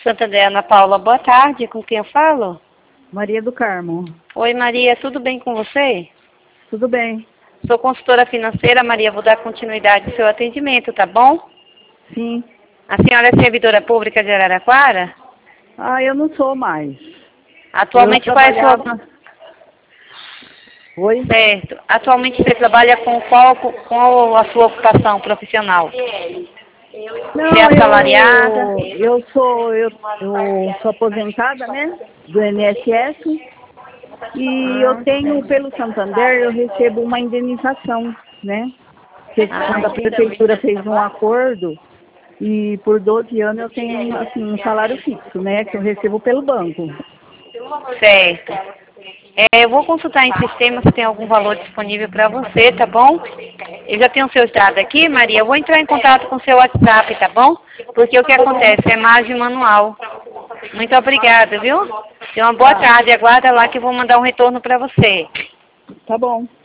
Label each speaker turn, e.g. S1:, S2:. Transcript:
S1: Santander, Ana Paula, boa tarde. Com quem eu falo?
S2: Maria do Carmo.
S1: Oi, Maria, tudo bem com você?
S2: Tudo bem?
S1: Sou consultora financeira, Maria, vou dar continuidade ao seu atendimento, tá bom?
S2: Sim.
S1: A senhora é servidora pública de Araraquara?
S2: Eu não sou mais.
S1: Atualmente qual é a sua...
S2: Oi?
S1: Certo. Atualmente você trabalha com qual a sua ocupação profissional?
S2: Não,
S1: Você é assalariada?
S2: eu sou aposentada, né? Do INSS. E eu tenho, pelo Santander, eu recebo uma indenização, né? Que quando a prefeitura fez um acordo, e por 12 anos eu tenho, assim, um salário fixo, né? Que eu recebo pelo banco.
S1: Certo. Eu vou consultar em sistema se tem algum valor disponível para você, tá bom? Eu já tenho o seu estado aqui, Maria. Eu vou entrar em contato com o seu WhatsApp, tá bom? Porque o que acontece é margem manual. Muito obrigada, viu? Tenha uma boa tarde. Aguarda lá que eu vou mandar um retorno para você.
S2: Tá bom.